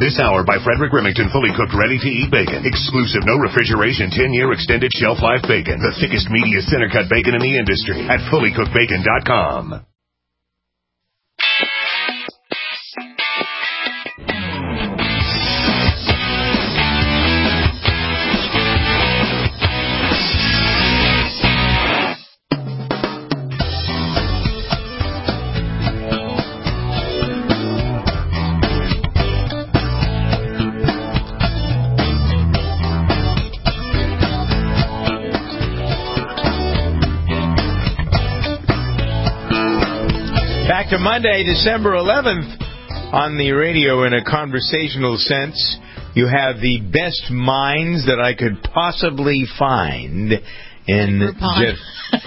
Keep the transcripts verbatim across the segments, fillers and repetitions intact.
This hour by Frederick Remington, fully cooked, ready-to-eat bacon. Exclusive, no refrigeration, ten-year extended shelf life bacon. The thickest, meatiest, center-cut bacon in the industry at fully cooked bacon dot com. To Monday, December eleventh, on the radio in a conversational sense. You have the best minds that I could possibly find in just...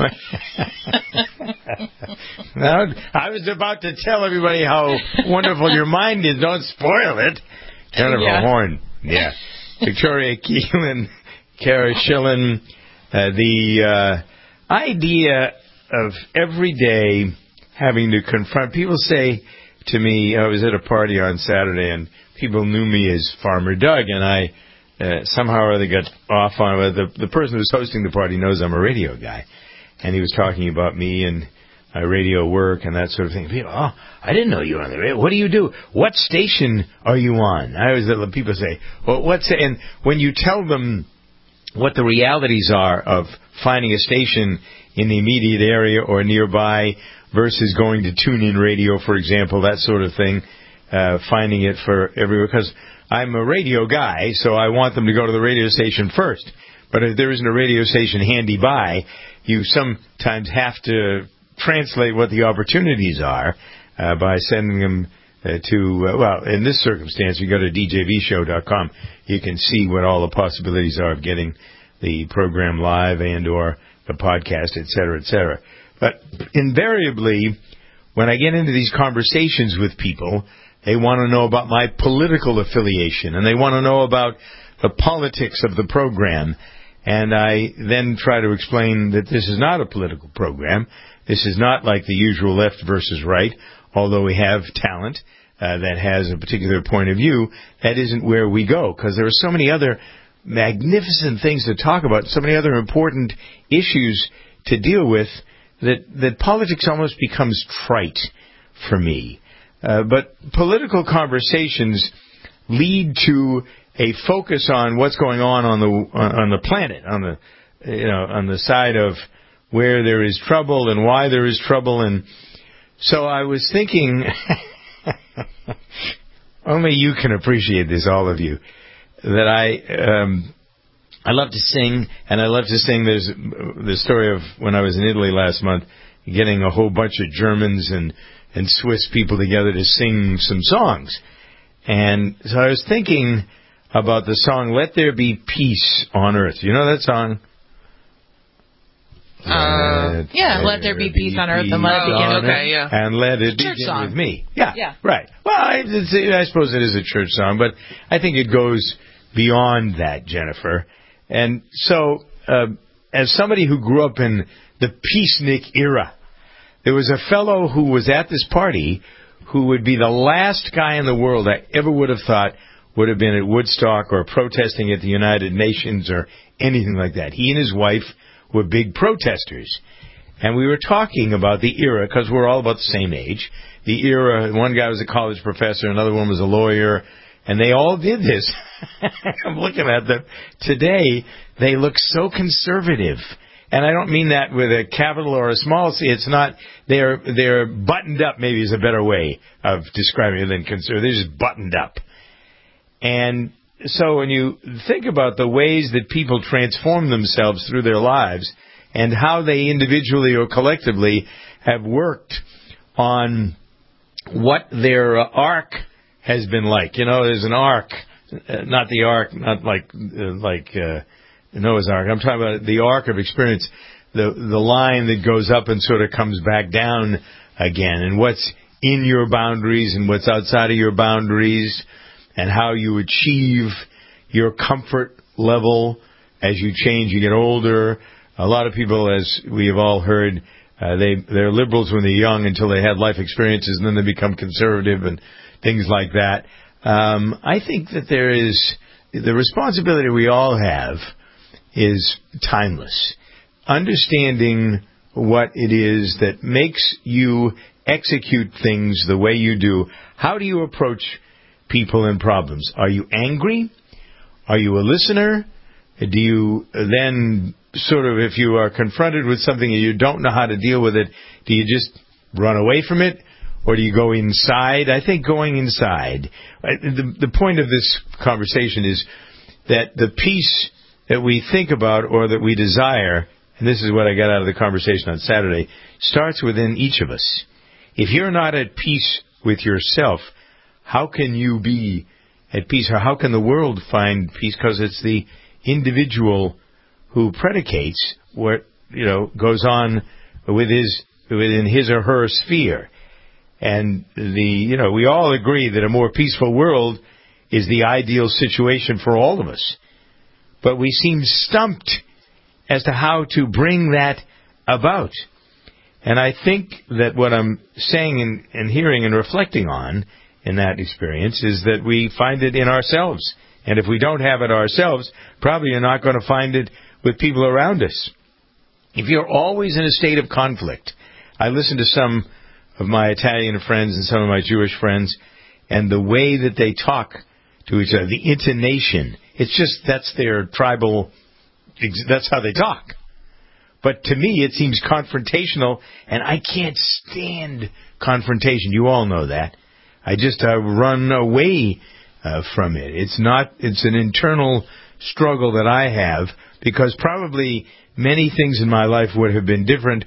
Now, I was about to tell everybody how wonderful your mind is. Don't spoil it. Jennifer yeah. Horn. Yeah. Victoria Keelan, Kara Schillen. Uh, the uh, idea of every day having to confront... People say to me, I was at a party on Saturday, and people knew me as Farmer Doug, and I uh, somehow or other got off on it. The, the person who's hosting the party knows I'm a radio guy, and he was talking about me and my radio work and that sort of thing. People, oh, I didn't know you were on the radio. What do you do? What station are you on? I always let people say, well, what's... And when you tell them what the realities are of finding a station in the immediate area or nearby versus going to tune-in radio, for example, that sort of thing, uh, finding it for everywhere. Because I'm a radio guy, so I want them to go to the radio station first. But if there isn't a radio station handy by, you sometimes have to translate what the opportunities are uh, by sending them uh, to, uh, well, in this circumstance, you go to d j v show dot com. You can see what all the possibilities are of getting the program live and or the podcast, et cetera, et cetera. But invariably, when I get into these conversations with people, they want to know about my political affiliation, and they want to know about the politics of the program. And I then try to explain that this is not a political program. This is not like the usual left versus right, although we have talent uh, that has a particular point of view. That isn't where we go, because there are so many other magnificent things to talk about, so many other important issues to deal with, that, that politics almost becomes trite for me. Uh, but political conversations lead to a focus on what's going on on the on the planet, on the you know on the side of where there is trouble and why there is trouble. And so I was thinking, only you can appreciate this, all of you, that I um, I love to sing, and I love to sing. There's the story of when I was in Italy last month, getting a whole bunch of Germans and, and Swiss people together to sing some songs. And so I was thinking about the song, Let There Be Peace on Earth. You know that song? Uh, let yeah, Let There Be Peace on Earth and Let It Begin. Okay, yeah. And Let It Begin with Me. Yeah, yeah. Right. Well, I, it's, I suppose it is a church song, but I think it goes beyond that, Jennifer. And so, uh, as somebody who grew up in the peacenik era, there was a fellow who was at this party who would be the last guy in the world I ever would have thought would have been at Woodstock or protesting at the United Nations or anything like that. He and his wife were big protesters. And we were talking about the era, because we're all about the same age. The era, one guy was a college professor, another one was a lawyer, and they all did this. I'm looking at them. Today, they look so conservative. And I don't mean that with a capital or a small C. It's not, they're, they're buttoned up, maybe is a better way of describing it than conservative. They're just buttoned up. And so when you think about the ways that people transform themselves through their lives and how they individually or collectively have worked on what their uh, arc has been like. You know, there's an arc, uh, not the arc, not like uh, like uh, Noah's Ark. I'm talking about the arc of experience, the the line that goes up and sort of comes back down again, and what's in your boundaries and what's outside of your boundaries, and how you achieve your comfort level as you change, you get older. A lot of people, as we have all heard, uh, they, they're liberals when they're young until they have life experiences, and then they become conservative and things like that. Um, I think that there is the responsibility we all have is timeless. Understanding what it is that makes you execute things the way you do. How do you approach people and problems? Are you angry? Are you a listener? Do you then sort of, if you are confronted with something and you don't know how to deal with it, do you just run away from it? Or do you go inside? I think going inside. The, the point of this conversation is that the peace that we think about or that we desire, and this is what I got out of the conversation on Saturday, starts within each of us. If you're not at peace with yourself, how can you be at peace? Or how can the world find peace? Because it's the individual who predicates what, you know, goes on with his, within his or her sphere. And the, you know, we all agree that a more peaceful world is the ideal situation for all of us. But we seem stumped as to how to bring that about. And I think that what I'm saying and, and hearing and reflecting on in that experience is that we find it in ourselves. And if we don't have it ourselves, probably you're not going to find it with people around us. If you're always in a state of conflict, I listen to some of my Italian friends and some of my Jewish friends, and the way that they talk to each other, the intonation, it's just, that's their tribal, that's how they talk. But to me, it seems confrontational, and I can't stand confrontation. You all know that. I just uh, run away uh, from it. It's not, it's an internal struggle that I have, because probably many things in my life would have been different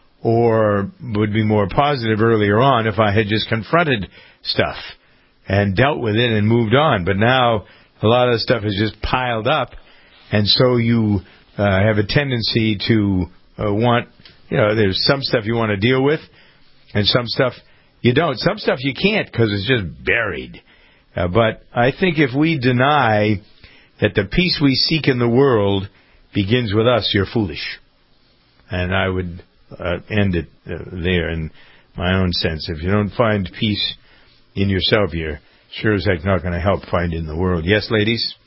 or would be more positive earlier on if I had just confronted stuff and dealt with it and moved on. But now a lot of the stuff is just piled up, and so you uh, have a tendency to uh, want, you know, there's some stuff you want to deal with and some stuff you don't. Some stuff you can't because it's just buried. Uh, but I think if we deny that the peace we seek in the world begins with us, you're foolish. And I would uh, end it uh, there in my own sense. If you don't find peace in yourself, you're sure as heck not going to help find it in the world. Yes, ladies?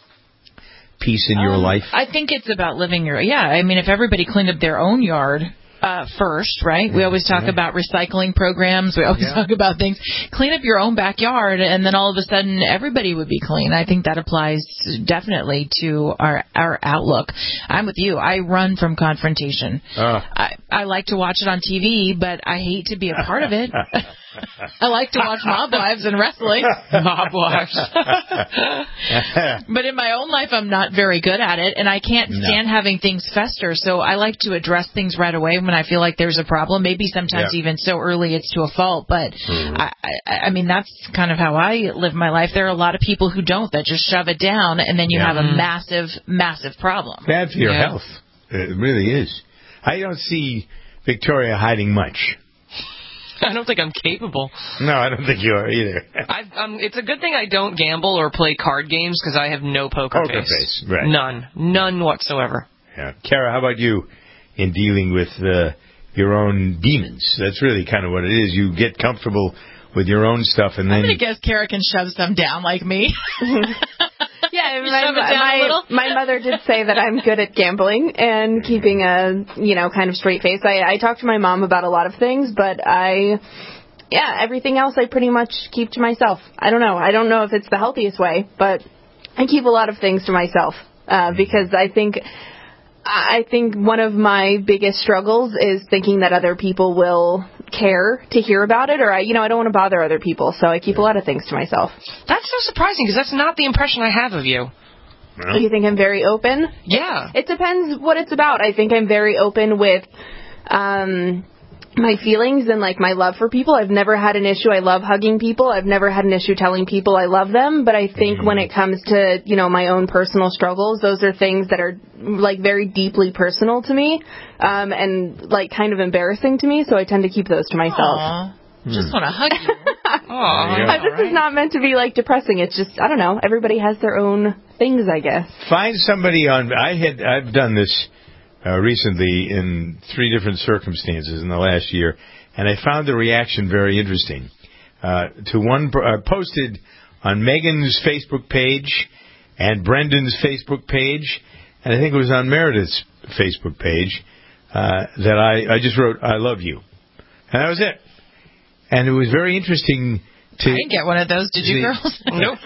Peace in um, your life? I think it's about living your... Yeah, I mean, if everybody cleaned up their own yard... Uh, first, right? We always talk yeah. about recycling programs. We always yeah. talk about things. Clean up your own backyard, and then all of a sudden, everybody would be clean. I think that applies definitely to our our outlook. I'm with you. I run from confrontation. Uh. I, I like to watch it on T V, but I hate to be a part of it. I like to watch Mob Wives and wrestling. Mob Wives. But in my own life, I'm not very good at it, and I can't stand no. having things fester. So I like to address things right away when I feel like there's a problem. Maybe sometimes yeah. even so early it's to a fault. But, mm-hmm. I, I, I mean, that's kind of how I live my life. There are a lot of people who don't, that just shove it down, and then you yeah. have a massive, massive problem. Bad for your yeah. health. It really is. I don't see Victoria hiding much. I don't think I'm capable. No, I don't think you are either. I've, um, it's a good thing I don't gamble or play card games, because I have no poker, poker face. face. Right. None. None whatsoever. Yeah. Kara, how about you in dealing with uh, your own demons? That's really kind of what it is. You get comfortable with your own stuff, and then... I'm going to guess Kara can shove some down like me. Yeah, my, my, my mother did say that I'm good at gambling and keeping a, you know, kind of straight face. I, I talked to my mom about a lot of things, but I, yeah, everything else I pretty much keep to myself. I don't know. I don't know if it's the healthiest way, but I keep a lot of things to myself uh, because I think... I think one of my biggest struggles is thinking that other people will care to hear about it, or, I, you know, I don't want to bother other people, so I keep a lot of things to myself. That's so surprising, because that's not the impression I have of you. No. You think I'm very open? Yeah. It depends what it's about. I think I'm very open with um, my feelings and, like, my love for people. I've never had an issue. I love hugging people. I've never had an issue telling people I love them. But I think mm-hmm. when it comes to, you know, my own personal struggles, those are things that are, like, very deeply personal to me um, and, like, kind of embarrassing to me. So I tend to keep those to myself. Aww. Hmm. Just want to hug you. Aww. This right. is not meant to be, like, depressing. It's just, I don't know. Everybody has their own things, I guess. Find somebody on... I had, I've done this... Uh, recently in three different circumstances in the last year, and I found the reaction very interesting. Uh, to one, I uh, posted on Megan's Facebook page and Brendan's Facebook page, and I think it was on Meredith's Facebook page, uh, that I, I just wrote, I love you. And that was it. And it was very interesting to... I didn't get one of those, did you, girls? Nope.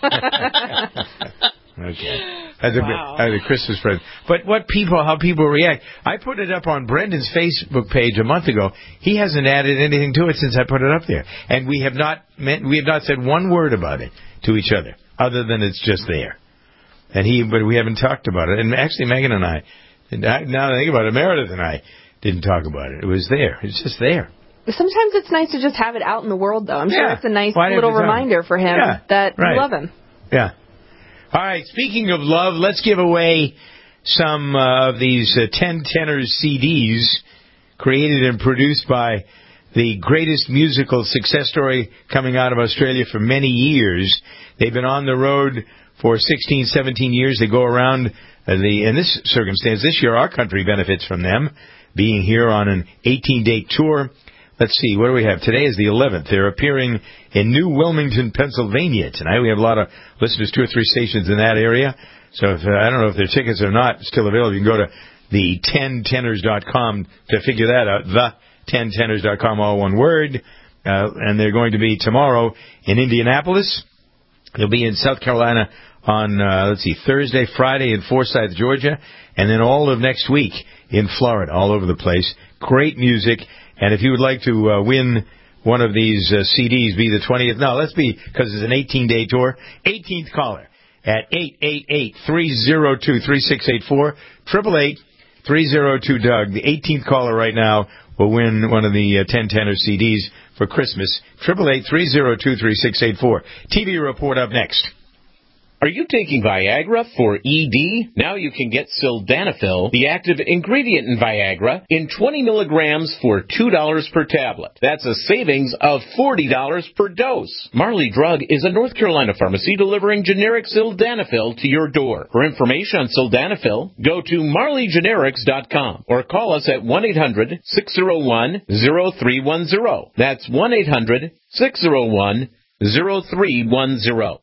Okay. As a, wow. as a Christmas present. But what people, how people react. I put it up on Brendan's Facebook page a month ago. He hasn't added anything to it since I put it up there. And we have not meant, we have not said one word about it to each other, other than it's just there. And he, but we haven't talked about it. And actually, Megan and I, now that I think about it, Meredith and I didn't talk about it. It was there. It's just there. Sometimes it's nice to just have it out in the world, though. I'm yeah. sure it's a nice Why little reminder for him yeah. that right. we love him. Yeah. All right, speaking of love, let's give away some uh, of these uh, ten tenors C Ds created and produced by the greatest musical success story coming out of Australia for many years. They've been on the road for sixteen, seventeen years. They go around uh, the, in this circumstance, this year our country benefits from them being here on an eighteen-day tour. Let's see, what do we have? Today is the eleventh. They're appearing in New Wilmington, Pennsylvania tonight. We have a lot of listeners, two or three stations in that area. So if, uh, I don't know if their tickets are not still available. You can go to the ten tenors dot com to figure that out. the ten tenors dot com, all one word. Uh, and they're going to be tomorrow in Indianapolis. They'll be in South Carolina on, uh, let's see, Thursday, Friday in Forsyth, Georgia. And then all of next week in Florida, all over the place. Great music. And if you would like to uh, win one of these uh, C Ds, be the twentieth. No, let's be, because it's an eighteen-day tour. eighteenth caller at eight eight eight, three oh two, three six eight four. eight eight eight, three oh two, Doug. The eighteenth caller right now will win one of the uh, ten tenor C Ds for Christmas. eight eight eight, three oh two, three six eight four. T V report up next. Are you taking Viagra for E D? Now you can get Sildenafil, the active ingredient in Viagra, in twenty milligrams for two dollars per tablet. That's a savings of forty dollars per dose. Marley Drug is a North Carolina pharmacy delivering generic Sildenafil to your door. For information on Sildenafil, go to marley generics dot com or call us at one eight hundred, six oh one, oh three one oh. That's one eight hundred, six oh one, oh three one oh.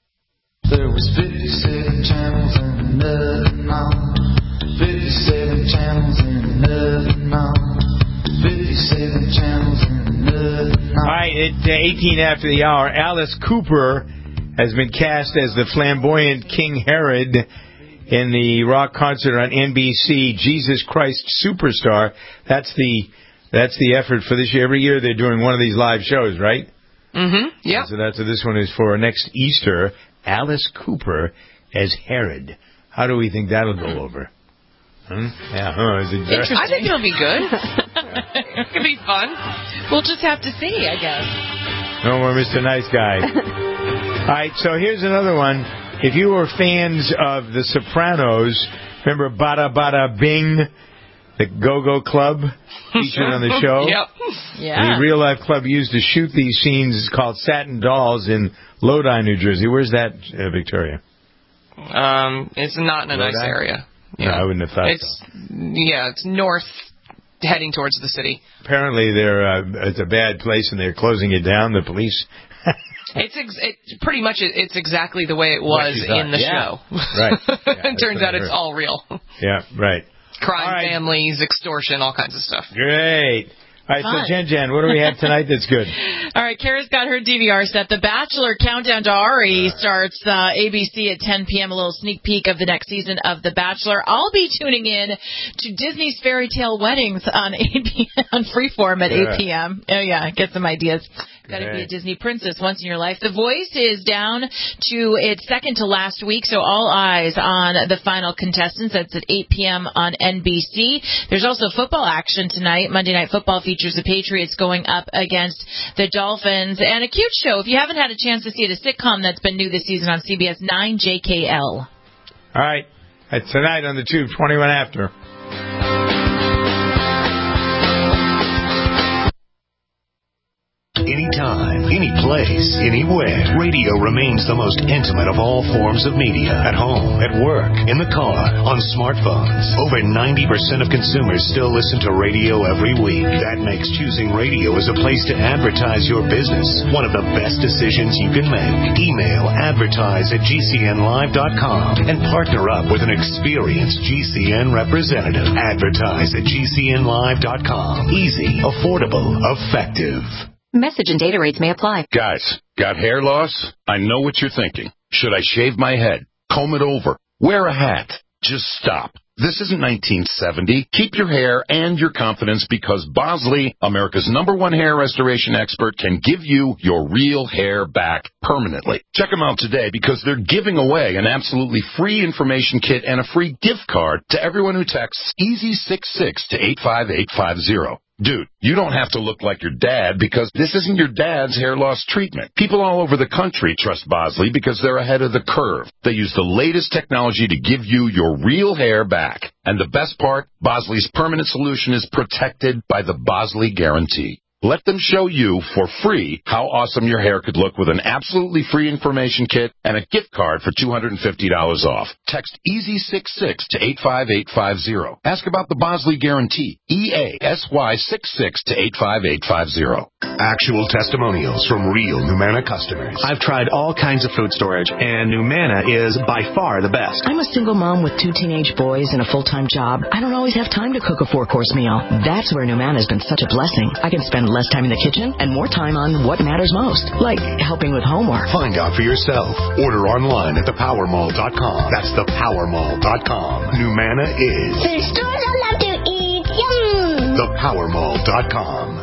There was fifty-seven channels and nothing on. fifty-seven channels and nothing on. fifty-seven channels and nothing on. All right, at uh, eighteen after the hour, Alice Cooper has been cast as the flamboyant King Herod in the rock concert on N B C, Jesus Christ Superstar. That's the that's the effort for this year. Every year they're doing one of these live shows, right? Mm-hmm. Yeah. So that's what this one is for. Next Easter, Alice Cooper as Herod. How do we think that'll go over? Hmm? Yeah, huh? Is it Interesting. I think it'll be good. It could be fun. We'll just have to see, I guess. No more Mister Nice Guy. All right, so here's another one. If you were fans of The Sopranos, remember Bada Bada Bing, the Go-Go Club featured on the show? Yep. Yeah. The real-life club used to shoot these scenes called Satin Dolls in Lodi, New Jersey. Where's that, uh, Victoria? Um, it's not in a Lodi? nice area. Yeah. No, I wouldn't have thought it's, so. Yeah, it's north, heading towards the city. Apparently, they're uh, it's a bad place, and they're closing it down. The police. It's ex- it, pretty much it, it's exactly the way it was in the yeah. show. Right. Yeah, it turns out it's heard. all real. Yeah. Right. Crime, right. families, extortion, all kinds of stuff. Great. All right, Fun. so Jen Jen, what do we have tonight that's good? All right, Kara's got her D V R set. The Bachelor Countdown to Ari starts uh, A B C at ten p.m., a little sneak peek of the next season of The Bachelor. I'll be tuning in to Disney's Fairy Tale Weddings on eight p.m. on Freeform at yeah. eight p.m. Oh, yeah, get some ideas. Got to be a Disney princess once in your life. The Voice is down to its second to last week, so all eyes on the final contestants. That's at eight p.m. on N B C. There's also football action tonight. Monday Night Football features the Patriots going up against the Dolphins. And a cute show. If you haven't had a chance to see it, a sitcom that's been new this season on C B S nine, J K L. All right. That's tonight on the Tube, twenty-one after. Anytime, any place, anywhere. Radio remains the most intimate of all forms of media. At home, at work, in the car, on smartphones. Over ninety percent of consumers still listen to radio every week. That makes choosing radio as a place to advertise your business one of the best decisions you can make. Email advertise at G C N live dot com and partner up with an experienced G C N representative. Advertise at G C N live dot com. Easy, affordable, effective. Message and data rates may apply. Guys, got hair loss? I know what you're thinking. Should I shave my head? Comb it over? Wear a hat? Just stop. This isn't nineteen seventy. Keep your hair and your confidence because Bosley, America's number one hair restoration expert, can give you your real hair back permanently. Check them out today because they're giving away an absolutely free information kit and a free gift card to everyone who texts easy six six to eight five eight five zero. Dude, you don't have to look like your dad because this isn't your dad's hair loss treatment. People all over the country trust Bosley because they're ahead of the curve. They use the latest technology to give you your real hair back. And the best part, Bosley's permanent solution is protected by the Bosley Guarantee. Let them show you for free how awesome your hair could look with an absolutely free information kit and a gift card for two hundred fifty dollars off. Text easy six six to eight five eight five zero. Ask about the Bosley Guarantee. E A S Y six six to eight five eight five zero. Actual testimonials from real Numanna customers. I've tried all kinds of food storage, and Numanna is by far the best. I'm a single mom with two teenage boys and a full-time job. I don't always have time to cook a four-course meal. That's where Numanna has been such a blessing. I can spend less time in the kitchen and more time on what matters most, like helping with homework. Find out for yourself. Order online at the power mall dot com. That's the power mall dot com. Numanna is food stores I love to eat. Yum! the power mall dot com.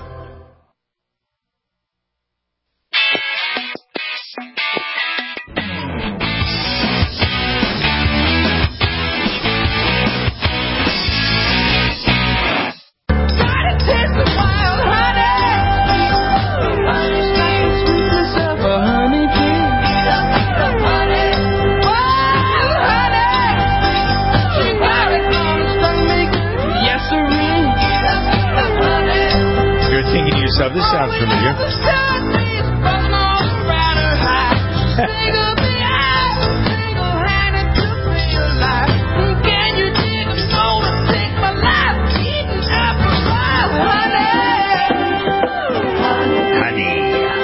Yourself. This sounds familiar. Honey.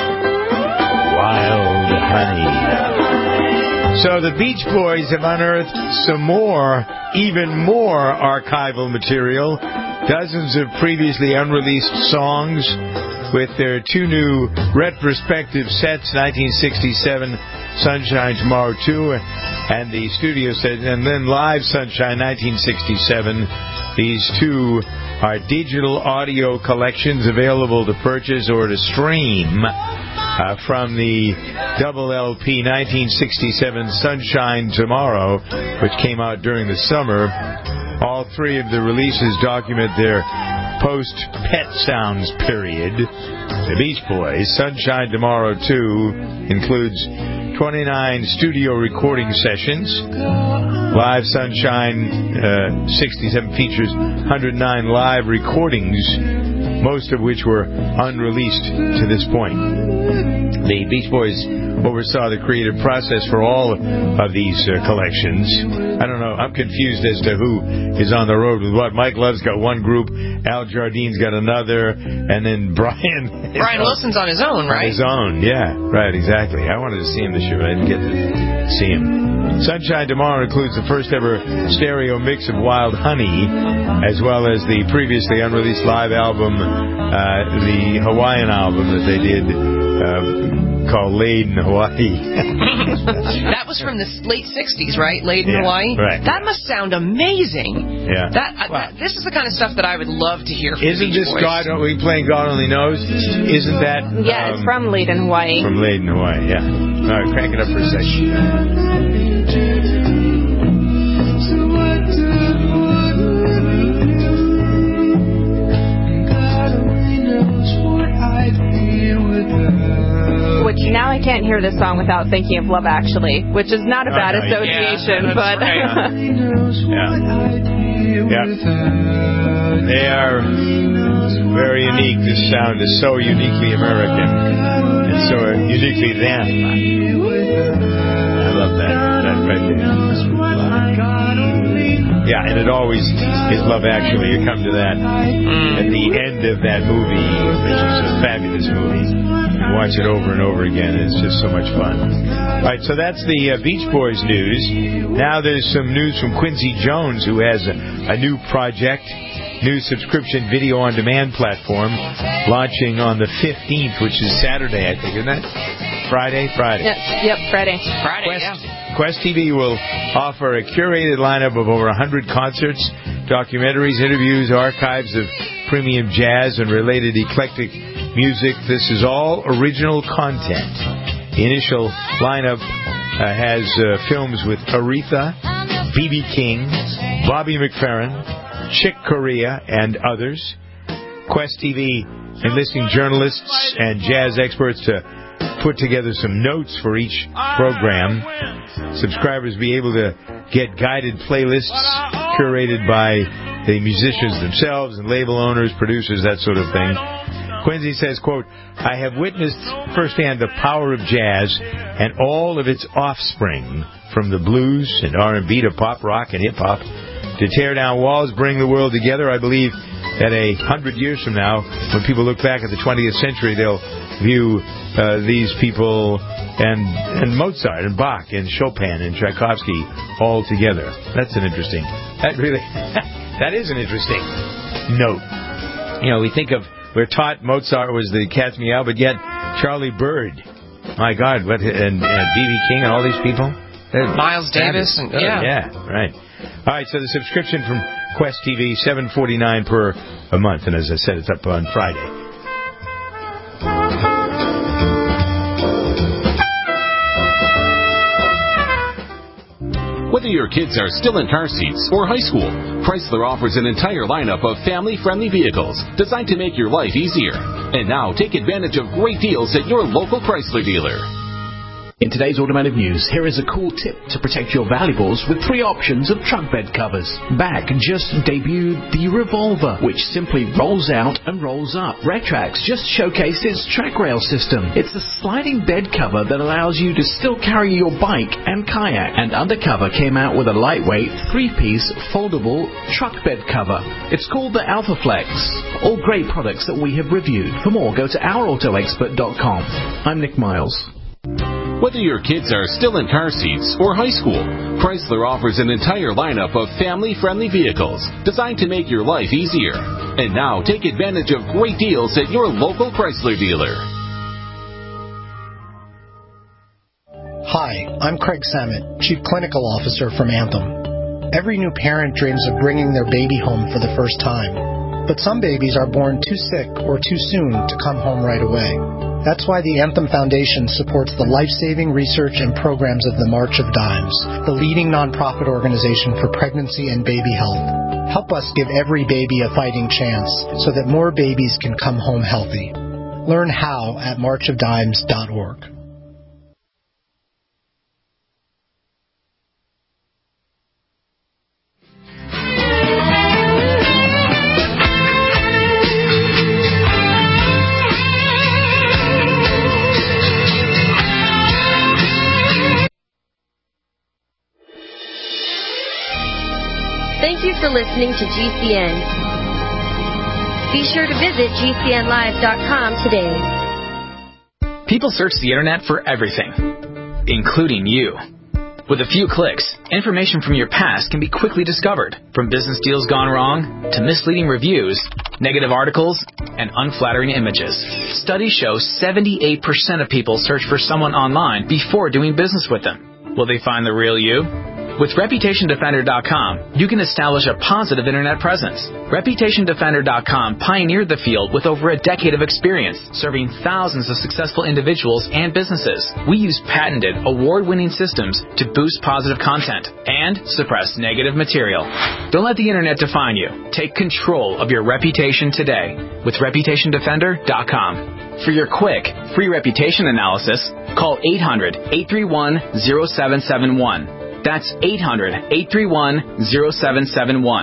Wild honey. So the Beach Boys have unearthed some more, even more archival material. Dozens of previously unreleased songs with their two new retrospective sets, nineteen sixty-seven Sunshine Tomorrow two and the studio set, and then Live Sunshine nineteen sixty-seven. These two are digital audio collections available to purchase or to stream uh, from the double L P nineteen sixty-seven Sunshine Tomorrow, which came out during the summer. All three of the releases document their post-Pet Sounds period. The Beach Boys, Sunshine Tomorrow two, includes twenty-nine studio recording sessions. Live Sunshine uh, sixty-seven features one hundred nine live recordings, most of which were unreleased to this point. The Beach Boys oversaw the creative process for all of these uh, collections. I don't know. I'm confused as to who is on the road with what. Mike Love's got one group, Al Jardine's got another, and then Brian... Brian Wilson's on his own, right? On his own, yeah. Right, exactly. I wanted to see him this year, but I didn't get to see him. Sunshine Tomorrow includes the first ever stereo mix of Wild Honey, as well as the previously unreleased live album, uh, the Hawaiian album that they did, uh, called Laid in Hawaii. That was from the late sixties, right? Laid in yeah, Hawaii? Right. That must sound amazing. Yeah. That, uh, wow. that This is the kind of stuff that I would love to hear from Isn't the this Beach Boys. God, are we playing God Only Knows? Isn't that... Yeah, um, it's from Laid in Hawaii. From Laid in Hawaii, yeah. All right, crank it up for a second. Which now I can't hear this song without thinking of Love Actually, which is not a bad oh, no, association, yeah, but yeah. Yeah. They are very unique. This sound is so uniquely American and so uniquely them. I love that. That right there. Yeah, and it always is Love Actually. You come to that at the end of that movie, which is a fabulous movie. You watch it over and over again. It's just so much fun. All right, so that's the uh, Beach Boys news. Now there's some news from Quincy Jones, who has a, a new project, new subscription video on demand platform, launching on the fifteenth, which is Saturday, I think, isn't it? Friday? Friday. Yep, yep Friday. Friday, Quest, yeah. Quest T V will offer a curated lineup of over one hundred concerts, documentaries, interviews, archives of premium jazz and related eclectic music. This is all original content. The initial lineup uh, has uh, films with Aretha, B B King, Bobby McFerrin, Chick Corea, and others. Quest T V enlisting journalists and jazz experts to put together some notes for each program. Subscribers will be able to get guided playlists curated by the musicians themselves and label owners, producers, that sort of thing. Quincy says, quote, I have witnessed firsthand the power of jazz and all of its offspring, from the blues and R and B to pop, rock, and hip-hop. To tear down walls, bring the world together. I believe that a hundred years from now, when people look back at the twentieth century, they'll view uh, these people and and Mozart and Bach and Chopin and Tchaikovsky all together. That's an interesting. That really, that is an interesting note. You know, we think of we're taught Mozart was the cat's meow, but yet Charlie Bird, my God, what and, and B B King and all these people, Miles Davis, and, yeah, yeah, right. All right, so the subscription from Quest T V, seven forty-nine per a month, and as I said, it's up on Friday. Whether your kids are still in car seats or high school, Chrysler offers an entire lineup of family-friendly vehicles designed to make your life easier. And now, take advantage of great deals at your local Chrysler dealer. In today's automotive news, here is a cool tip to protect your valuables with three options of truck bed covers. Back just debuted the Revolver, which simply rolls out and rolls up. Retrax just showcased its track rail system. It's a sliding bed cover that allows you to still carry your bike and kayak. And Undercover came out with a lightweight, three-piece, foldable truck bed cover. It's called the AlphaFlex. All great products that we have reviewed. For more, go to our auto expert dot com. I'm Nick Miles. Whether your kids are still in car seats or high school, Chrysler offers an entire lineup of family-friendly vehicles designed to make your life easier. And now, take advantage of great deals at your local Chrysler dealer. Hi, I'm Craig Samet, Chief Clinical Officer from Anthem. Every new parent dreams of bringing their baby home for the first time. But some babies are born too sick or too soon to come home right away. That's why the Anthem Foundation supports the life-saving research and programs of the March of Dimes, the leading nonprofit organization for pregnancy and baby health. Help us give every baby a fighting chance so that more babies can come home healthy. Learn how at march of dimes dot org. Thank you for listening to G C N. Be sure to visit G C N live dot com today. People search the internet for everything, including you. With a few clicks, information from your past can be quickly discovered, from business deals gone wrong to misleading reviews, negative articles, and unflattering images. Studies show seventy-eight percent of people search for someone online before doing business with them. Will they find the real you? With Reputation Defender dot com, you can establish a positive internet presence. Reputation Defender dot com pioneered the field with over a decade of experience, serving thousands of successful individuals and businesses. We use patented, award-winning systems to boost positive content and suppress negative material. Don't let the internet define you. Take control of your reputation today with Reputation Defender dot com. For your quick, free reputation analysis, call eight hundred, eight three one, zero seven seven one. That's eight hundred, eight three one, zero seven seven one.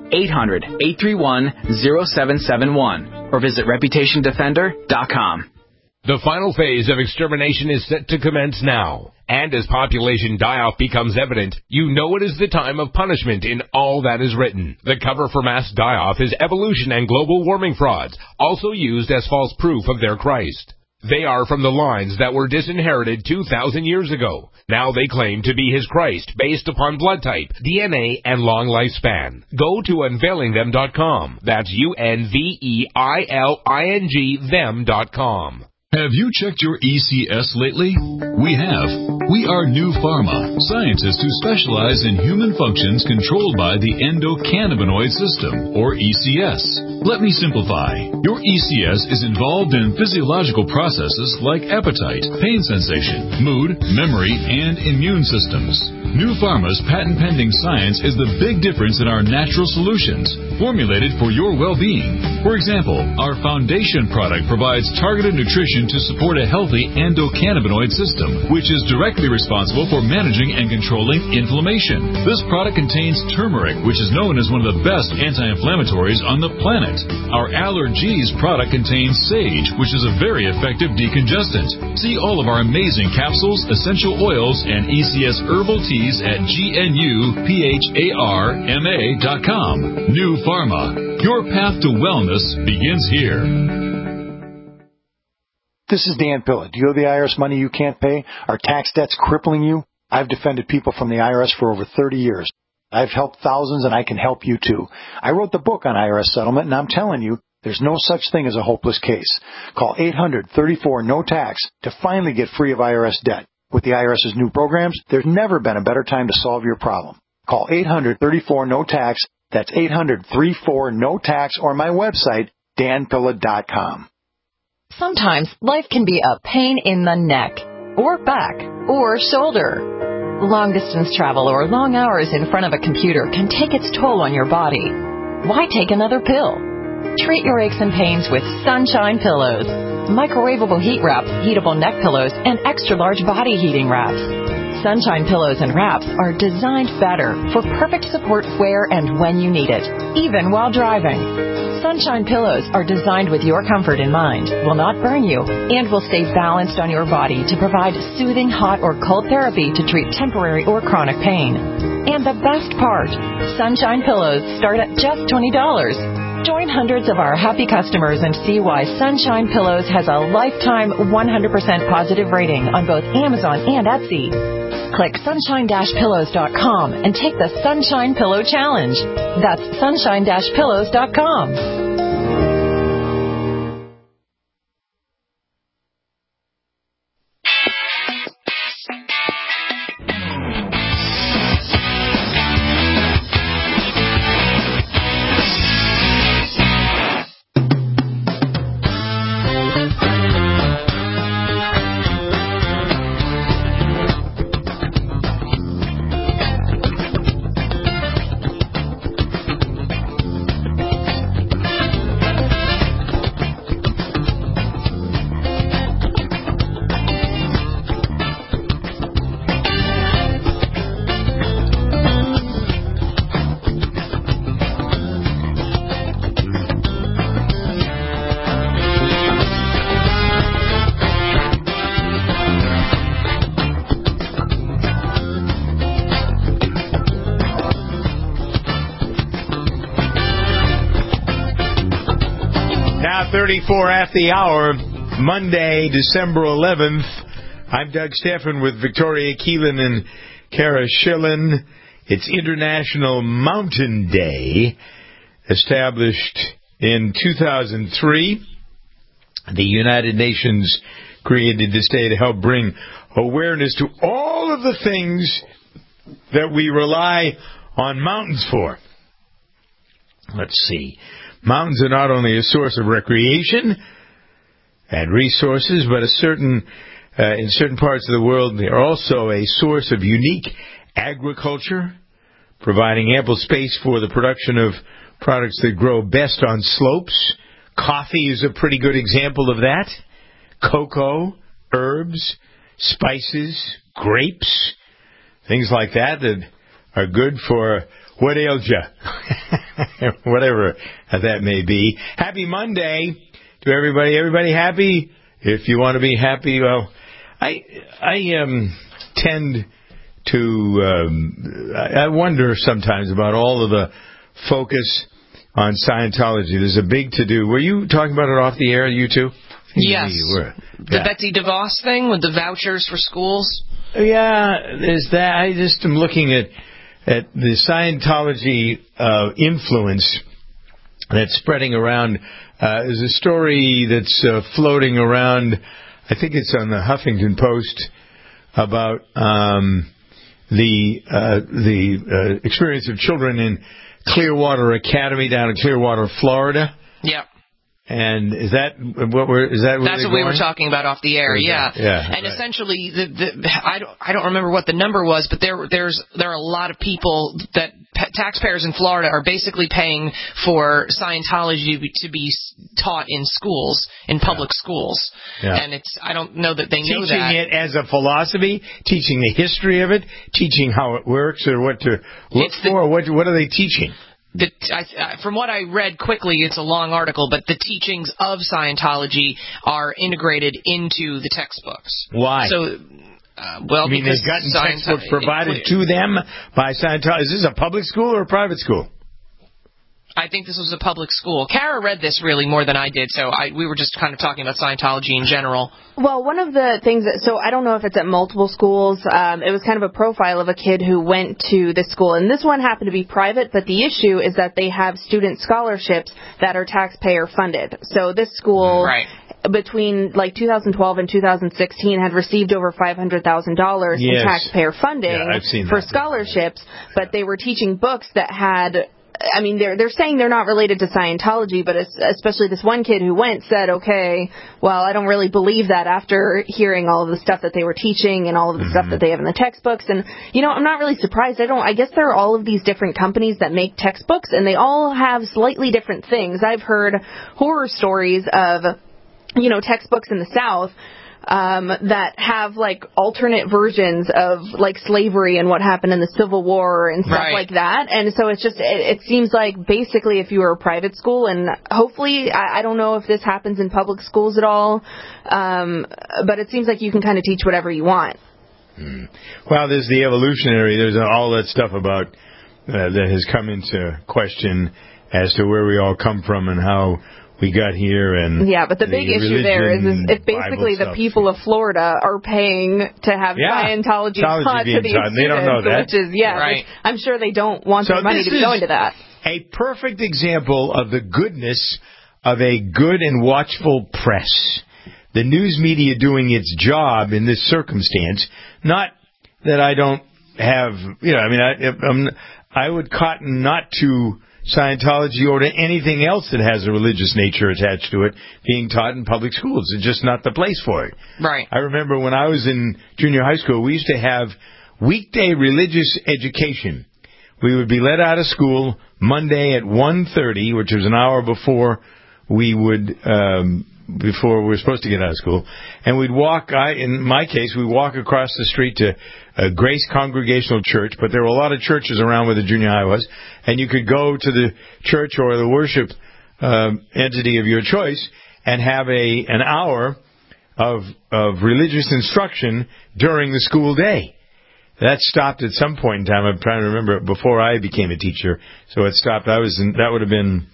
eight hundred, eight three one, zero seven seven one or visit reputation defender dot com. The final phase of extermination is set to commence now. And as population die-off becomes evident, you know it is the time of punishment in all that is written. The cover for mass die-off is evolution and global warming frauds, also used as false proof of their Christ. They are from the lines that were disinherited two thousand years ago. Now they claim to be his Christ based upon blood type, D N A, and long lifespan. Go to unveiling them dot com. That's U N V E I L I N G them dot com. Have you checked your E C S lately? We have. We are New Pharma, scientists who specialize in human functions controlled by the endocannabinoid system, or E C S. Let me simplify. Your E C S is involved in physiological processes like appetite, pain sensation, mood, memory, and immune systems. New Pharma's patent-pending science is the big difference in our natural solutions, formulated for your well-being. For example, our foundation product provides targeted nutrition to support a healthy endocannabinoid system, which is directly responsible for managing and controlling inflammation. This product contains turmeric, which is known as one of the best anti-inflammatories on the planet. Our Allergies product contains sage, which is a very effective decongestant. See all of our amazing capsules, essential oils, and E C S herbal teas at G N U P H A R M A dot com. New Pharma. Your path to wellness begins here. This is Dan Pilla. Do you owe the I R S money you can't pay? Are tax debts crippling you? I've defended people from the I R S for over thirty years. I've helped thousands, and I can help you too. I wrote the book on I R S settlement, and I'm telling you, there's no such thing as a hopeless case. Call eight hundred, thirty-four, no tax to finally get free of I R S debt. With the IRS's new programs, there's never been a better time to solve your problem. Call eight hundred, thirty-four, no tax. That's eight hundred, thirty-four, no tax, or my website, dan pilla dot com. Sometimes life can be a pain in the neck, or back, or shoulder. Long-distance travel or long hours in front of a computer can take its toll on your body. Why take another pill? Treat your aches and pains with Sunshine Pillows. Microwavable heat wraps, heatable neck pillows, and extra-large body heating wraps. Sunshine Pillows and wraps are designed better for perfect support where and when you need it, even while driving. Sunshine Pillows are designed with your comfort in mind, will not burn you, and will stay balanced on your body to provide soothing hot or cold therapy to treat temporary or chronic pain. And the best part, Sunshine Pillows start at just twenty dollars. Join hundreds of our happy customers and see why Sunshine Pillows has a lifetime one hundred percent positive rating on both Amazon and Etsy. Click sunshine dash pillows dot com and take the Sunshine Pillow Challenge. That's sunshine dash pillows dot com. thirty-four at the hour, Monday, December eleventh. I'm Doug Stephan with Victoria Keelan and Kara Schillen. It's International Mountain Day, established in two thousand three. The United Nations created this day to help bring awareness to all of the things that we rely on mountains for. Let's see. Mountains are not only a source of recreation and resources, but a certain, uh, in certain parts of the world, they are also a source of unique agriculture, providing ample space for the production of products that grow best on slopes. Coffee is a pretty good example of that. Cocoa, herbs, spices, grapes, things like that that are good for what ails you. whatever that may be. Happy Monday to everybody. Everybody happy? If you want to be happy, well, I I um, tend to um, I wonder sometimes about all of the focus on Scientology. There's a big to-do. Were you talking about it off the air, you two? Yes. You were. The Yeah. Betsy DeVos thing with the vouchers for schools? Yeah, there's that. I just am looking at at the Scientology uh, influence that's spreading around. Uh, there's a story that's uh, floating around, I think it's on the Huffington Post, about um, the uh, the uh, experience of children in Clearwater Academy down in Clearwater, Florida. Yeah. And is that what we're is that where That's they're what we going? were talking about off the air, Okay. yeah. Yeah, and right. essentially, the, the I don't I don't remember what the number was, but there there's there are a lot of people that pa- taxpayers in Florida are basically paying for Scientology to be, to be taught in schools, in public yeah. schools, Yeah. and it's I don't know that they teaching know that. it as a philosophy, teaching the history of it, teaching how it works or what to look It's the- for. What what are they teaching? The, I, from what I read quickly, it's a long article, but the teachings of Scientology are integrated into the textbooks. Why? So, uh, well, I mean, because they've gotten Scient- textbooks provided to them by Scientology. Is this a public school or a private school? I think this was a public school. Kara read this really more than I did, so I, we were just kind of talking about Scientology in general. Well, one of the things that, so I don't know if it's at multiple schools. Um, it was kind of a profile of a kid who went to this school, and this one happened to be private, but the issue is that they have student scholarships that are taxpayer funded. So this school, right. between like two thousand twelve and two thousand sixteen, had received over five hundred thousand dollars Yes. in taxpayer funding Yeah, I've seen for that. scholarships, but they were teaching books that had, I mean, they're they're saying they're not related to Scientology, but especially this one kid who went said, okay, well, I don't really believe that after hearing all of the stuff that they were teaching and all of the mm-hmm. stuff that they have in the textbooks. And, you know, I'm not really surprised. I don't, I guess there are all of these different companies that make textbooks, and they all have slightly different things. I've heard horror stories of, you know, textbooks in the South Um, that have like alternate versions of like slavery and what happened in the Civil War and stuff right. like that. And so it's just, it, it seems like basically if you were a private school, and hopefully, I, I don't know if this happens in public schools at all, um, but it seems like you can kind of teach whatever you want. Hmm. Well, there's the evolutionary, there's all that stuff about uh, that has come into question as to where we all come from and how we got here. And yeah, but the big the issue there is, is if basically Bible the people of Florida are paying to have yeah. Scientology taught to these taught. students, they don't know that. which is, yeah, right. which I'm sure they don't want so their money to be going to that. A perfect example of the goodness of a good and watchful press. The news media doing its job in this circumstance. Not that I don't have, you know, I mean, I, I'm, I would cotton not to Scientology or to anything else that has a religious nature attached to it being taught in public schools. It's just not the place for it. Right. I remember when I was in junior high school, we used to have weekday religious education. We would be let out of school Monday at one thirty, which was an hour before we would, um, before we were supposed to get out of school. And we'd walk, I, in my case, we'd walk across the street to a Grace Congregational Church, but there were a lot of churches around where the junior high was, and you could go to the church or the worship um, entity of your choice and have a an hour of of religious instruction during the school day. That stopped at some point in time. I'm trying to remember before I became a teacher, so it stopped. I was in, that would have been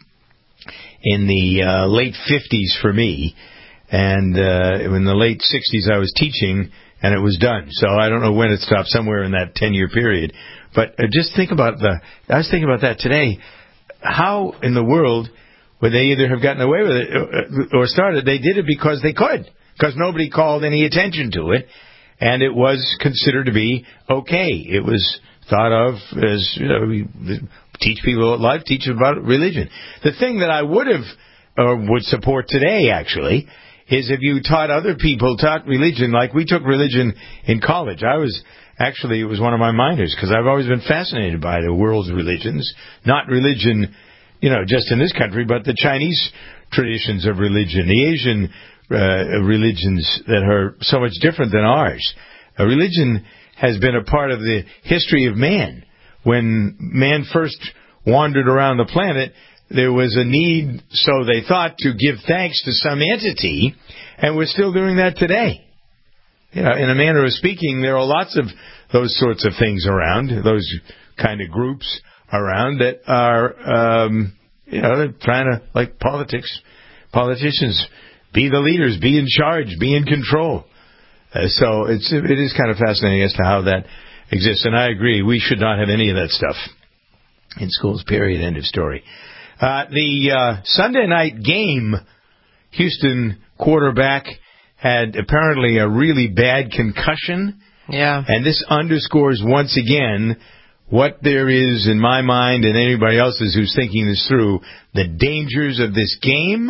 in the uh, late fifties for me, and uh, in the late sixties I was teaching, and it was done. So I don't know when it stopped, somewhere in that ten-year period. But uh, just think about the, I was thinking about that today. How in the world would they either have gotten away with it or started? They did it because they could, because nobody called any attention to it, and it was considered to be okay. It was thought of as, you know, teach people about life, teach about religion. The thing that I would have, or would support today, actually, is if you taught other people, taught religion, like we took religion in college. I was, actually, it was one of my minors, because I've always been fascinated by the world's religions. Not religion, you know, just in this country, but the Chinese traditions of religion, the Asian uh, religions that are so much different than ours. A religion has been a part of the history of man. When man first wandered around the planet, there was a need, so they thought, to give thanks to some entity, and we're still doing that today. You know, in a manner of speaking, there are lots of those sorts of things around, those kind of groups around that are, um, you know, they're trying to, like politics, politicians, be the leaders, be in charge, be in control. Uh, so it's it is kind of fascinating as to how that exists. And I agree, we should not have any of that stuff in schools, period, end of story. Uh, the uh, Sunday night game, Houston quarterback had apparently a really bad concussion. Yeah. And this underscores once again what there is in my mind and anybody else's who's thinking this through, the dangers of this game,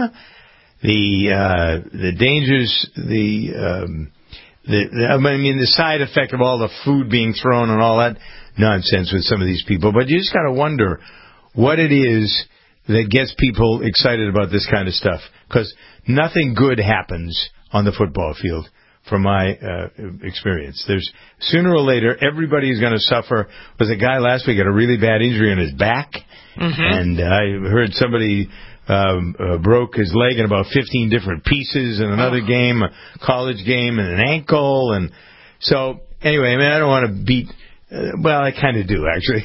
the uh, the dangers, the, um, the, the I mean, the side effect of all the food being thrown and all that nonsense with some of these people. But you just got to wonder what it is that gets people excited about this kind of stuff, because nothing good happens on the football field, from my uh, experience. There's sooner or later, everybody is going to suffer. There was a guy last week had a really bad injury on his back, mm-hmm. and I heard somebody um, uh, broke his leg in about fifteen different pieces in another oh. game, a college game, and an ankle. And so, anyway, I mean, I don't want to beat... Uh, well, I kind of do, actually.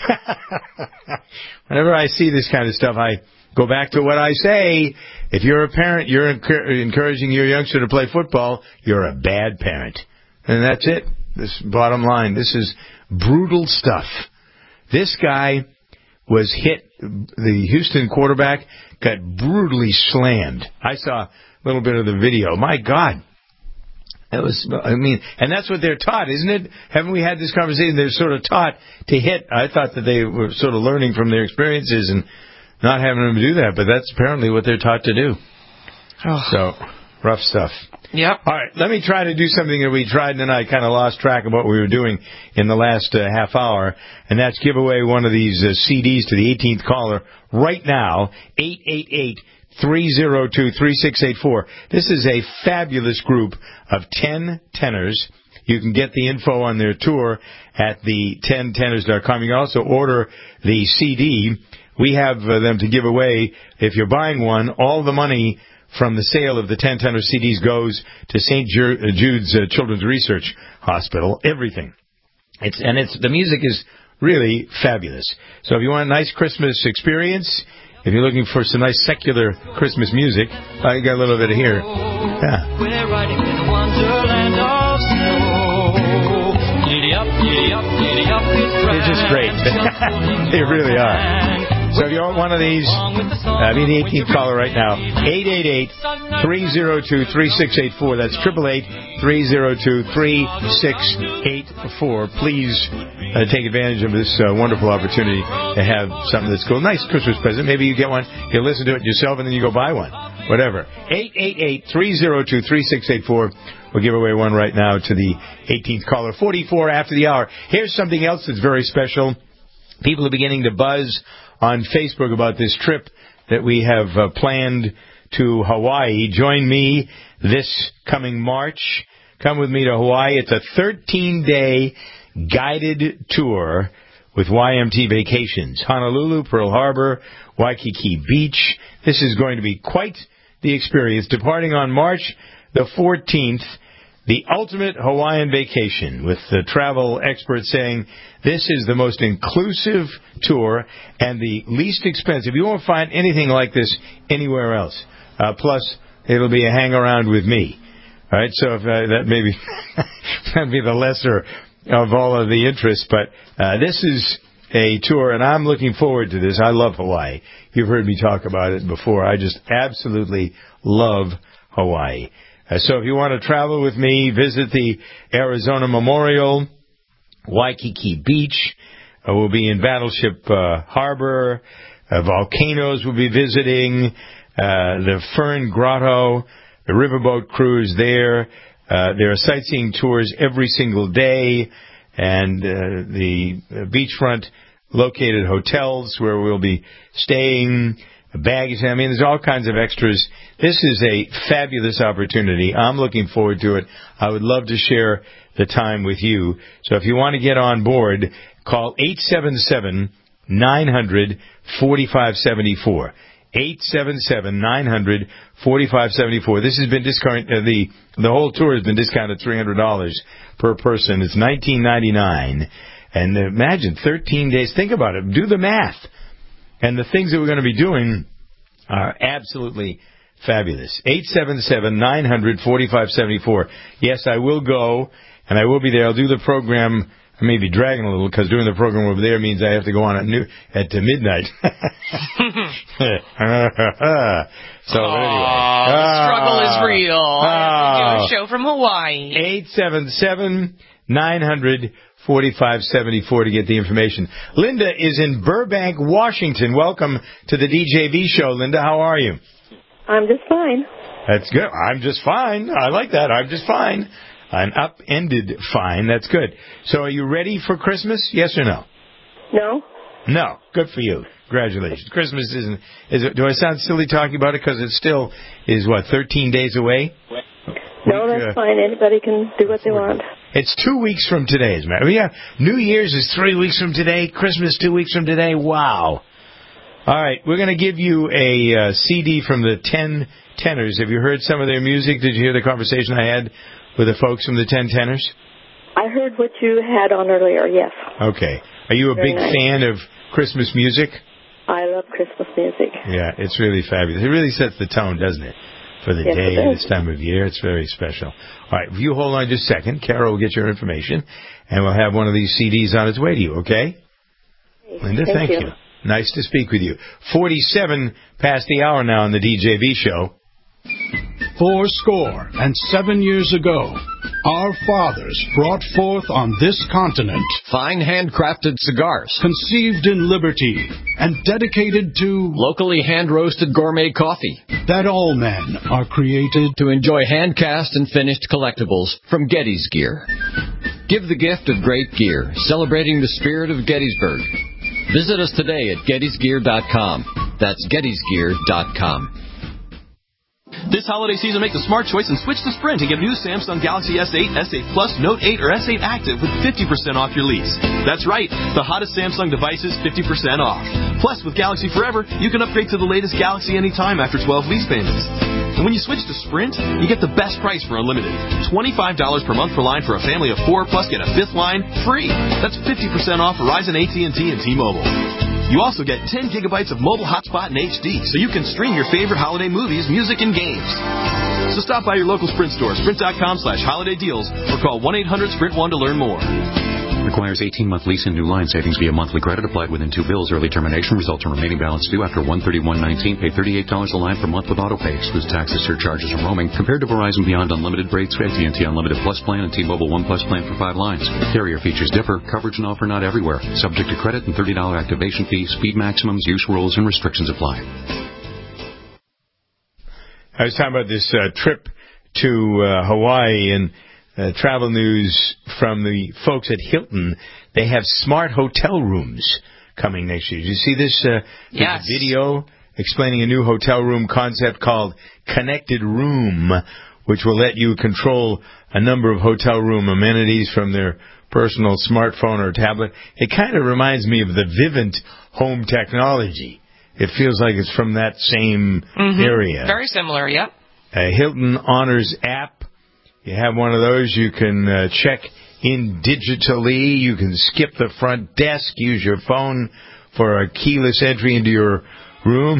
Whenever I see this kind of stuff, I go back to what I say. If you're a parent, you're enc- encouraging your youngster to play football, you're a bad parent. And that's it. This bottom line. This is brutal stuff. This guy was hit, the Houston quarterback got brutally slammed. I saw a little bit of the video. My God. That was, I mean, and that's what they're taught, isn't it? Haven't we had this conversation? They're sort of taught to hit. I thought that they were sort of learning from their experiences and not having them do that, but that's apparently what they're taught to do. Oh. So, rough stuff. Yep. All right, let me try to do something that we tried, and then I kind of lost track of what we were doing in the last uh, half hour, and that's give away one of these uh, C Ds to the eighteenth caller right now, eight eight eight, three oh two, three six eight four. This is a fabulous group of ten tenors. You can get the info on their tour at the ten tenors dot com. You can also order the C D. We have uh, them to give away. If you're buying one, all the money from the sale of the ten tenor C Ds goes to Saint Jude's uh, Children's Research Hospital. Everything. It's and it's the music is really fabulous. So if you want a nice Christmas experience, if you're looking for some nice secular Christmas music, uh, you got a little bit of here. Yeah. We're riding in a wonderland of snow. Giddy up, giddy up, giddy up, it's grand. They're just great. They really are. So if you want one of these, uh, be the eighteenth caller right now. eight eight eight, three oh two, three six eight four. That's eight eight eight, three oh two, three six eight four. Please uh, take advantage of this uh, wonderful opportunity to have something that's cool. Nice Christmas present. Maybe you get one, you listen to it yourself, and then you go buy one. Whatever. eight eight eight, three oh two, three six eight four. We'll give away one right now to the eighteenth caller. forty-four after the hour. Here's something else that's very special. People are beginning to buzz on Facebook about this trip that we have uh, planned to Hawaii. Join me this coming March. Come with me to Hawaii. It's a thirteen-day guided tour with Y M T Vacations. Honolulu, Pearl Harbor, Waikiki Beach. This is going to be quite the experience. Departing on March the fourteenth, the ultimate Hawaiian vacation, with the travel experts saying this is the most inclusive tour and the least expensive. You won't find anything like this anywhere else. Uh, plus, it'll be a hang around with me. All right, so if, uh, that maybe that'd be the lesser of all of the interests. But uh, this is a tour, and I'm looking forward to this. I love Hawaii. You've heard me talk about it before. I just absolutely love Hawaii. Uh, so if you want to travel with me, visit the Arizona Memorial, Waikiki Beach. Uh, we'll be in Battleship uh, Harbor. Uh, volcanoes we'll be visiting. Uh, the Fern Grotto, the riverboat cruise there. Uh, there are sightseeing tours every single day. And uh, the beachfront located hotels where we'll be staying. Baggage. I mean, there's all kinds of extras. This is a fabulous opportunity. I'm looking forward to it. I would love to share the time with you. So if you want to get on board, call eight seven seven, nine hundred, forty-five seventy-four. eight seven seven, nine hundred, forty-five seventy-four. This has been discount, uh, the, the whole tour has been discounted three hundred dollars per person. It's nineteen ninety-nine. And imagine, thirteen days. Think about it. Do the math. And the things that we're going to be doing are absolutely fabulous. eight seven seven, nine hundred, forty-five seventy-four. Yes, I will go, and I will be there. I'll do the program. I may be dragging a little because doing the program over there means I have to go on at, new, at uh, midnight. so Aww, anyway. the struggle is real. Oh. I have to do a show from Hawaii. eight seven seven, nine hundred, forty-five seventy-four to get the information. Linda is in Burbank, Washington. Welcome to the D J V show. Linda, how are you? I'm just fine. That's good. I'm just fine. I like that. I'm just fine. An upended fine. That's good. So are you ready for Christmas? Yes or no? No. No. Good for you. Congratulations. Christmas isn't... Is it, do I sound silly talking about it? Because it still is, what, thirteen days away? No, that's uh, fine. Anybody can do what they want. It's two weeks from today, as a matter. Yeah, New Year's is three weeks from today. Christmas two weeks from today. Wow. All right, we're going to give you a uh, C D from the Ten Tenors. Have you heard some of their music? Did you hear the conversation I had with the folks from the Ten Tenors? I heard what you had on earlier, yes. Okay. Are you a Very big nice. fan of Christmas music? I love Christmas music. Yeah, it's really fabulous. It really sets the tone, doesn't it, for the yes, day this time of year. It's very special. All right, if you hold on just a second, Carol will get your information, and we'll have one of these C Ds on its way to you, okay? Hey, Linda, thank, thank you. you. Nice to speak with you. forty-seven past the hour now on the D J V show. Four score and seven years ago, our fathers brought forth on this continent fine handcrafted cigars, conceived in liberty and dedicated to locally hand-roasted gourmet coffee, that all men are created to enjoy hand-cast and finished collectibles from Getty's Gear. Give the gift of great gear, celebrating the spirit of Gettysburg. Visit us today at gettys gear dot com. That's gettys gear dot com. This holiday season, make the smart choice and switch to Sprint and get new Samsung Galaxy S eight, S eight Plus, Note eight, or S eight Active with fifty percent off your lease. That's right, the hottest Samsung devices, fifty percent off. Plus, with Galaxy Forever, you can upgrade to the latest Galaxy anytime after twelve lease payments. And when you switch to Sprint, you get the best price for unlimited. twenty-five dollars per month per line for a family of four, plus get a fifth line free. That's fifty percent off Verizon, A T and T, and T-Mobile. You also get ten gigabytes of mobile hotspot in H D, so you can stream your favorite holiday movies, music, and games. So stop by your local Sprint store, sprint dot com slash holiday deals, or call one eight hundred sprint one to learn more. Requires eighteen-month lease and new line savings via monthly credit applied within two bills. Early termination results in remaining balance due after one thirty-one nineteen. Pay thirty-eight dollars a line per month with autopay. Excludes taxes, surcharges, and roaming. Compared to Verizon Beyond Unlimited rates, A T and T Unlimited Plus plan, and T-Mobile One Plus plan for five lines. Carrier features differ. Coverage and offer not everywhere. Subject to credit and thirty dollars activation fee. Speed maximums, use rules, and restrictions apply. I was talking about this uh, trip to uh, Hawaii and uh, travel news from the folks at Hilton. They have smart hotel rooms coming next year. Did you see this uh, yes. video explaining a new hotel room concept called Connected Room, which will let you control a number of hotel room amenities from their personal smartphone or tablet? It kind of reminds me of the Vivint home technology. It feels like it's from that same mm-hmm. area. Very similar, yep. A Hilton Honors app. You have one of those. You can uh, check in digitally. You can skip the front desk. Use your phone for a keyless entry into your room.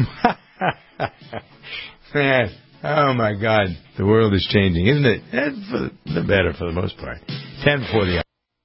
Man, oh, my God. The world is changing, isn't it? Eh, for the better for the most part. ten before the hour.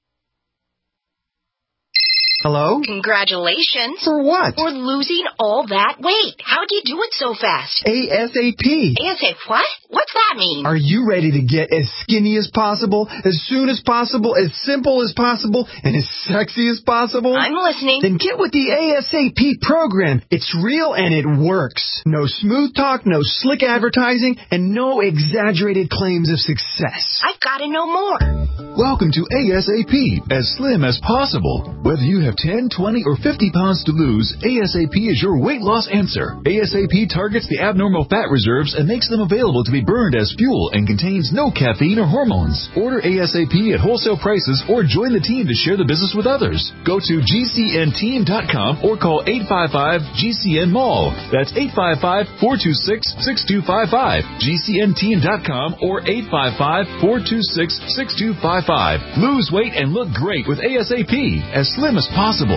Hello? Congratulations. For what? For losing all that weight. How'd you do it so fast? ASAP. ASAP what? What's that mean? Are you ready to get as skinny as possible, as soon as possible, as simple as possible, and as sexy as possible? I'm listening. Then get with the ASAP program. It's real and it works. No smooth talk, no slick advertising, and no exaggerated claims of success. I've got to know more. Welcome to ASAP, as slim as possible. Whether you have have ten, twenty, or fifty pounds to lose, ASAP is your weight loss answer. ASAP targets the abnormal fat reserves and makes them available to be burned as fuel and contains no caffeine or hormones. Order ASAP at wholesale prices or join the team to share the business with others. Go to G C N team dot com or call eight five five G C N mall. That's eight five five, four two six, six two five five. G C N team dot com or eight five five, four two six, six two five five. Lose weight and look great with ASAP, as slim as possible.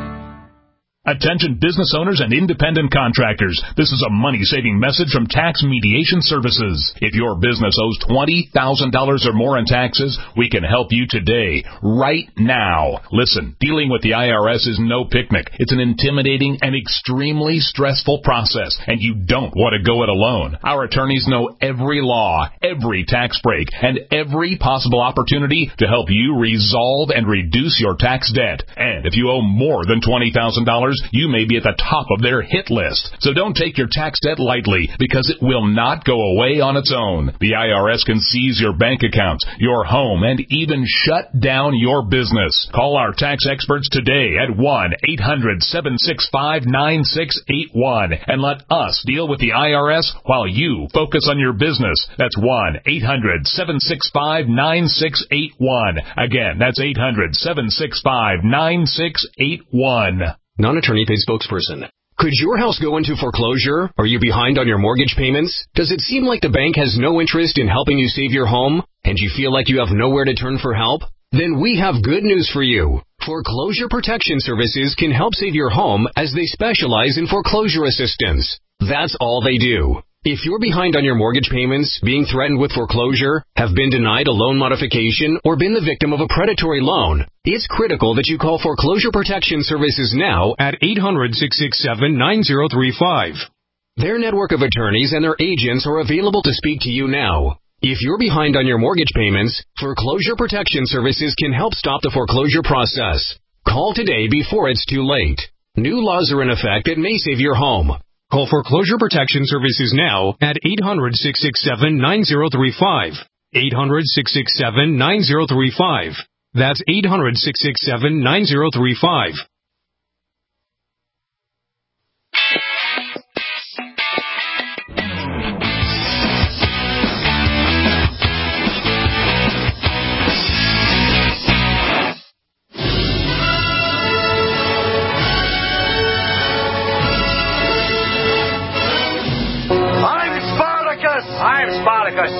Attention business owners and independent contractors. This is a money-saving message from Tax Mediation Services. If your business owes twenty thousand dollars or more in taxes, we can help you today, right now. Listen, dealing with the I R S is no picnic. It's an intimidating and extremely stressful process, and you don't want to go it alone. Our attorneys know every law, every tax break, and every possible opportunity to help you resolve and reduce your tax debt. And if you owe more than twenty thousand dollars, you may be at the top of their hit list. So don't take your tax debt lightly, because it will not go away on its own. The I R S can seize your bank accounts, your home, and even shut down your business. Call our tax experts today at one eight hundred, seven six five, nine six eight one and let us deal with the I R S while you focus on your business. That's one eight hundred, seven six five, nine six eight one. Again, that's eight hundred, seven six five, nine six eight one. Non-attorney paid spokesperson. Could your house go into foreclosure? Are you behind on your mortgage payments? Does it seem like the bank has no interest in helping you save your home? And you feel like you have nowhere to turn for help? Then we have good news for you. Foreclosure Protection Services can help save your home, as they specialize in foreclosure assistance. That's all they do. If you're behind on your mortgage payments, being threatened with foreclosure, have been denied a loan modification, or been the victim of a predatory loan, it's critical that you call Foreclosure Protection Services now at eight hundred, six six seven, nine zero three five. Their network of attorneys and their agents are available to speak to you now. If you're behind on your mortgage payments, Foreclosure Protection Services can help stop the foreclosure process. Call today before it's too late. New laws are in effect that may save your home. Call Foreclosure Protection Services now at eight hundred, six six seven, nine zero three five. eight hundred, six six seven, nine zero three five. That's eight hundred, six six seven, nine zero three five. I'm Spartacus.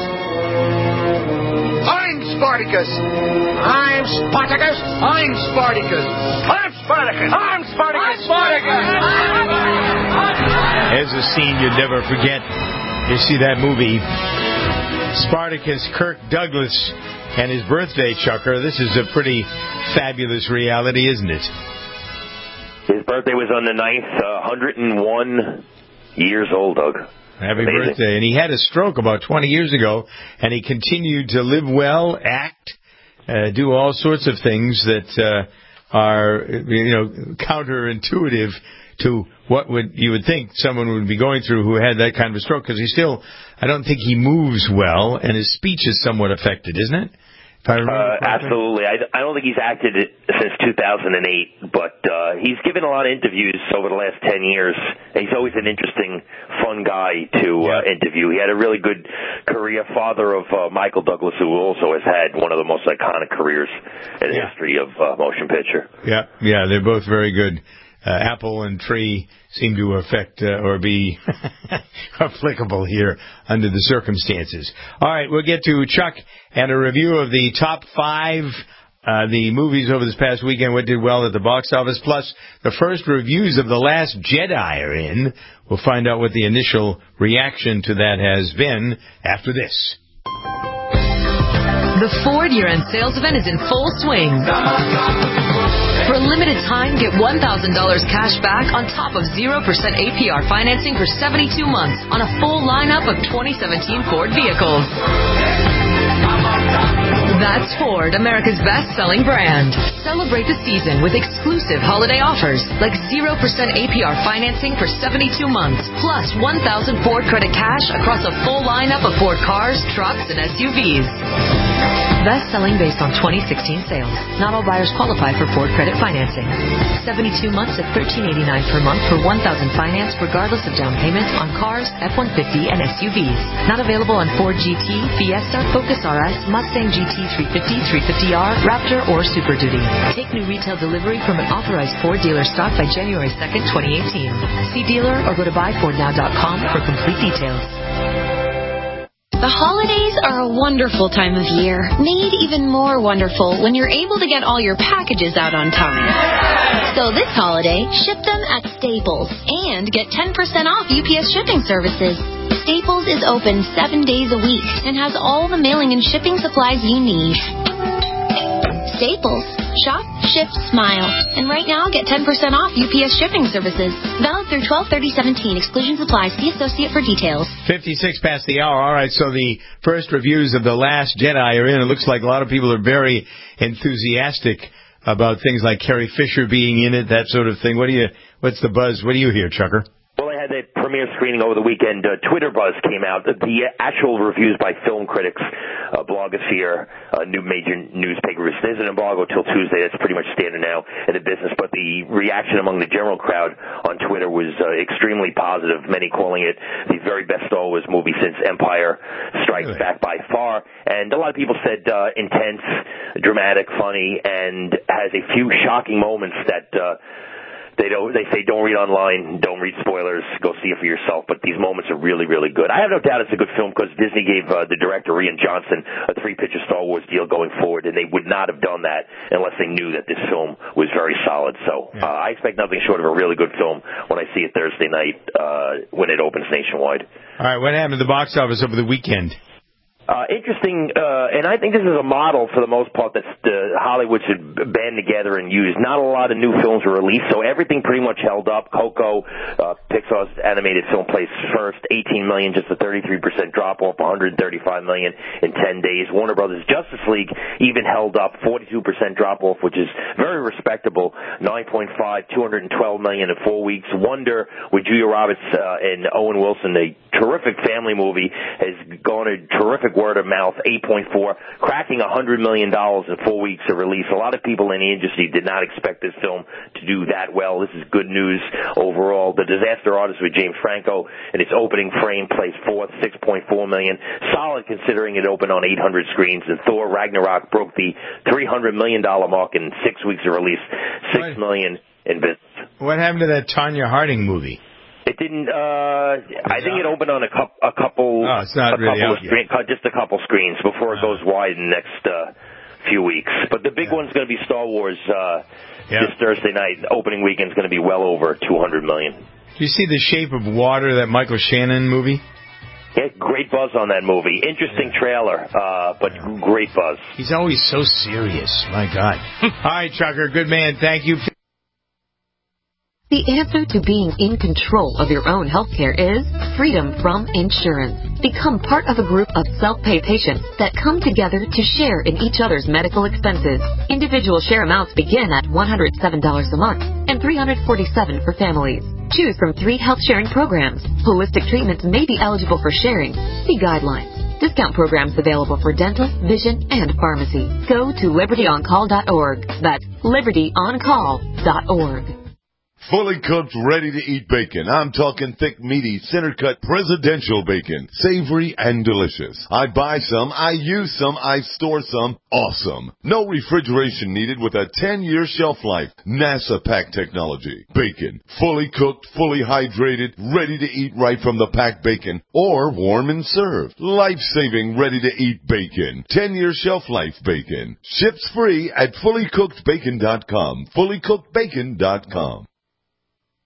I'm Spartacus. I'm Spartacus. I'm Spartacus. I'm Spartacus. I'm Spartacus. I'm Spartacus. There's a scene you'd never forget. You see that movie, Spartacus, Kirk Douglas, and his birthday chucker. This is a pretty fabulous reality, isn't it? His birthday was on the ninth, uh, one hundred one years old, Doug. Happy Amazing. birthday. And he had a stroke about twenty years ago, and he continued to live well, act, uh, do all sorts of things that uh, are, you know, counterintuitive to what would you would think someone would be going through who had that kind of a stroke, because he still, I don't think he moves well, and his speech is somewhat affected, isn't it? If I remember uh, absolutely. I, I don't think he's acted since two thousand eight, but uh, he's given a lot of interviews over the last ten years. He's always an interesting, fun guy to uh, interview. He had a really good career, father of uh, Michael Douglas, who also has had one of the most iconic careers in the yeah. history of uh, motion picture. Yeah, yeah, they're both very good. Uh, Apple and Tree seem to affect uh, or be applicable here under the circumstances. All right, we'll get to Chuck and a review of the top five, uh, the movies over this past weekend, what did well at the box office, plus the first reviews of The Last Jedi are in. We'll find out what the initial reaction to that has been after this. The Ford year-end sales event is in full swing. For a limited time, get one thousand dollars cash back on top of zero percent A P R financing for seventy-two months on a full lineup of twenty seventeen Ford vehicles. That's Ford, America's best-selling brand. Celebrate the season with exclusive holiday offers like zero percent A P R financing for seventy-two months, plus one thousand Ford credit cash across a full lineup of Ford cars, trucks, and S U Vs. Best-selling based on twenty sixteen sales. Not all buyers qualify for Ford credit financing. seventy-two months at thirteen eighty-nine per month for one thousand finance regardless of down payments on cars, F one fifty, and S U Vs. Not available on Ford G T, Fiesta, Focus R S, Mustang G T three fifty, three fifty R, Raptor, or Super Duty. Take new retail delivery from an authorized Ford dealer stock by January second, twenty eighteen. See dealer or go to buy ford now dot com for complete details. The holidays are a wonderful time of year, made even more wonderful when you're able to get all your packages out on time. So this holiday, ship them at Staples and get ten percent off U P S shipping services. Staples is open seven days a week and has all the mailing and shipping supplies you need. Staples. Shop, ship, smile. And right now, get ten percent off U P S shipping services. Valid through twelve thirty seventeen. Exclusions apply. See associate for details. fifty-six past the hour. All right, so the first reviews of The Last Jedi are in. It looks like a lot of people are very enthusiastic about things like Carrie Fisher being in it, that sort of thing. What do you? What's the buzz? What do you hear, Chucker? Well, they had that premiere screening over the weekend. Uh, Twitter buzz came out. The actual reviews by film critics, uh, Blogosphere, uh, new major newspapers. There's an embargo till Tuesday. That's pretty much standard now in the business. But the reaction among the general crowd on Twitter was uh, extremely positive. Many calling it the very best Star Wars movie since Empire Strikes really? Back by far. And a lot of people said uh, intense, dramatic, funny, and has a few shocking moments that. Uh, They don't. They say don't read online, don't read spoilers, go see it for yourself. But these moments are really, really good. I have no doubt it's a good film because Disney gave uh, the director Rian Johnson a three-picture Star Wars deal going forward, and they would not have done that unless they knew that this film was very solid. So uh, I expect nothing short of a really good film when I see it Thursday night uh, when it opens nationwide. All right, what happened to the box office over the weekend? Uh, interesting, uh, and I think this is a model for the most part that uh, Hollywood should band together and use. Not a lot of new films were released, so everything pretty much held up. Coco, uh, Pixar's animated film, placed first, eighteen million dollars, just a thirty-three percent drop-off, one hundred thirty-five million dollars in ten days. Warner Brothers' Justice League even held up, forty-two percent drop-off, which is very respectable, nine point five, two hundred twelve million dollars in four weeks. Wonder, with Julia Roberts uh, and Owen Wilson, a terrific family movie, has garnered terrific word of mouth, eight point four, cracking one hundred million dollars in four weeks of release. A lot of people in the industry did not expect this film to do that well. This is good news overall. The Disaster Artist with James Franco in its opening frame placed fourth, six point four million dollars. Solid considering it opened on eight hundred screens. And Thor Ragnarok broke the three hundred million dollars mark in six weeks of release, six million dollars in business. What happened to that Tanya Harding movie? It didn't. Uh, I think it opened on a, cu- a couple. Oh, it's not a really couple out of screen, just a couple screens before it goes wide in the next uh, few weeks. But the big yeah. one's going to be Star Wars uh, yeah. this Thursday night. Opening weekend's going to be well over two hundred million. Do you see The Shape of Water, that Michael Shannon movie? Yeah, great buzz on that movie. Interesting yeah. trailer, uh, but yeah. great buzz. He's always so serious. My God. All right, Chucker. Good man. Thank you. The answer to being in control of your own healthcare is freedom from insurance. Become part of a group of self-pay patients that come together to share in each other's medical expenses. Individual share amounts begin at one hundred seven dollars a month and three hundred forty-seven dollars for families. Choose from three health sharing programs. Holistic treatments may be eligible for sharing. See guidelines. Discount programs available for dental, vision, and pharmacy. Go to liberty on call dot org. That's liberty on call dot org. Fully cooked, ready-to-eat bacon. I'm talking thick, meaty, center-cut presidential bacon. Savory and delicious. I buy some, I use some, I store some. Awesome. No refrigeration needed with a ten-year shelf life. NASA pack technology. Bacon. Fully cooked, fully hydrated, ready to eat right from the packed bacon. Or warm and served. Life-saving, ready-to-eat bacon. ten-year shelf life bacon. Ships free at fully cooked bacon dot com. fully cooked bacon dot com.